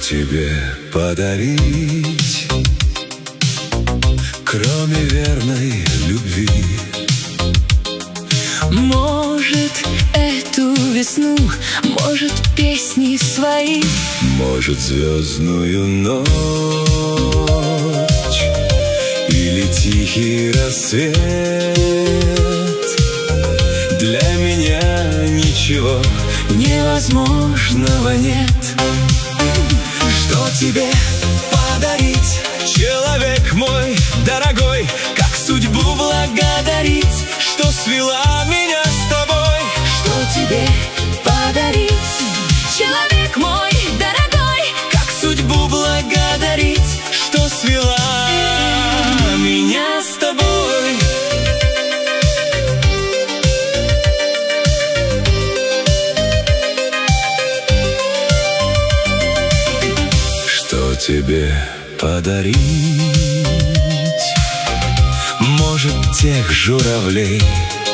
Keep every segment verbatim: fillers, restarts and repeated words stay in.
тебе подарить, кроме верной любви? Может, эту весну, может, песни свои, может, звездную ночь или тихий рассвет. Для меня ничего невозможного нет. Что тебе подарить, человек мой дорогой? Как судьбу благодарить, что свела меня с тобой? что тебе подарить, человек мой дорогой? Как судьбу благодарить, что свела меня с тобой? Что тебе подарить? Может, тех журавлей,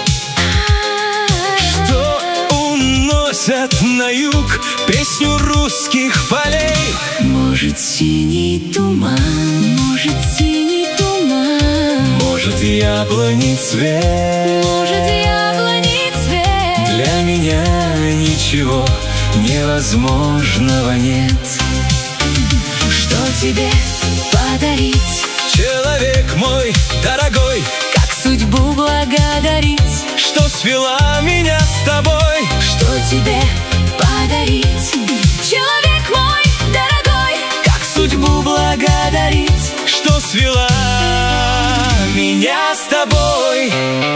что уносят на юг песню русских полей? Может, синий туман, может, синий туман, Может, яблони цвет, может, яблони цвет. Для меня ничего невозможного нет. Что тебе подарить, Человек мой дорогой? как судьбу благодарить, Что свела меня с тобой? что тебе подарить, человек мой дорогой? Как судьбу благодарить, что свела меня с тобой?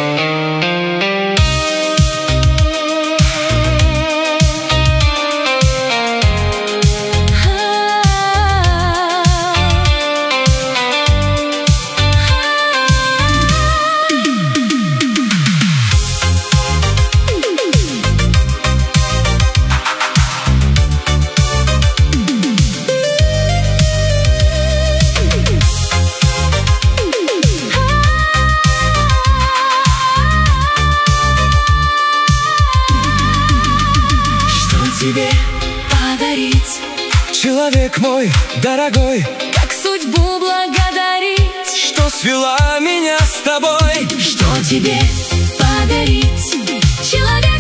Тебе подарить, Человек мой дорогой? как судьбу благодарить, Что свела меня с тобой? что тебе подарить, человек